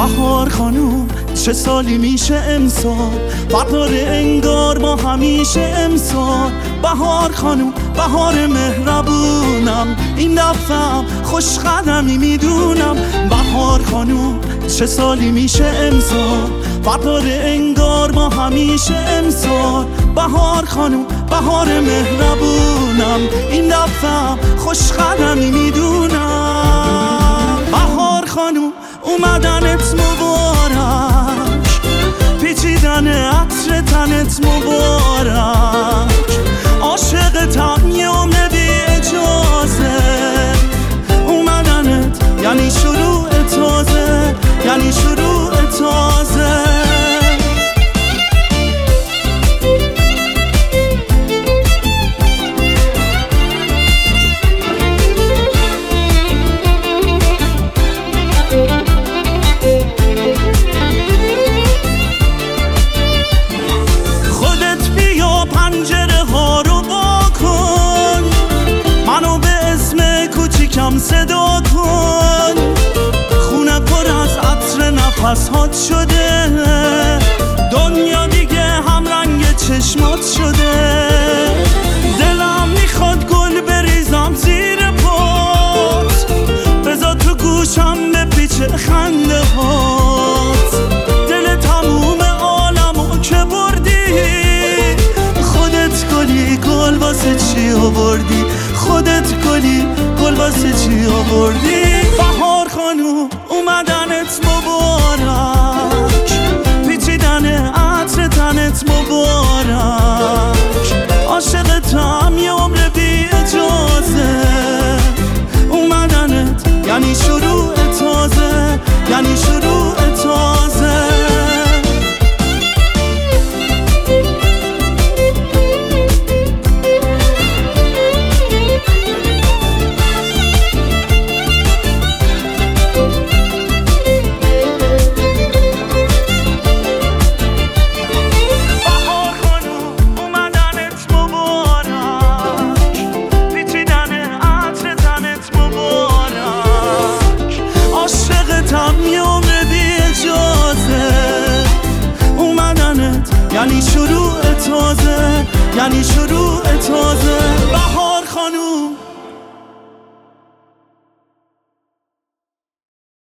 بهار خانوم چه سالی میشه امسال، بهار انگار ما همیشه امسال. بهار خانوم بهار مهربونم، این دفعه خوش قدمی میدونم. بهار خانوم چه سالی میشه امسال، بهار انگار ما همیشه امسال. بهار خانوم بهار مهربونم، این دفعه خوش قدمی میدونم. بهار خانوم اومدنت مبارک، پیچیدن عطر تنت مبارک. عاشقتم یه عمر بی اجازه، اومدنت یعنی شروع تازه، یعنی شروع تازه. صدا کن، خونه پر از عطر نفس هات شده، دنیا دیگه هم رنگ چشمات شده. دلم میخواد گل بریزم زیر پات، بذار تو گوشم بپیچه خنده هات. دل تموم عالمو که بردی، خودت گلی گل واسه چی آوردی، خودت گلی گل واسه چی آوردی. بهار خانوم اومدنت مبارک، پیچیدن عطر تنت مبارک. عاشقتم یه عمر بی اجازه، اومدنت یعنی شروع تازه، یعنی شروع تازه. یعنی شروع تازه، یعنی شروع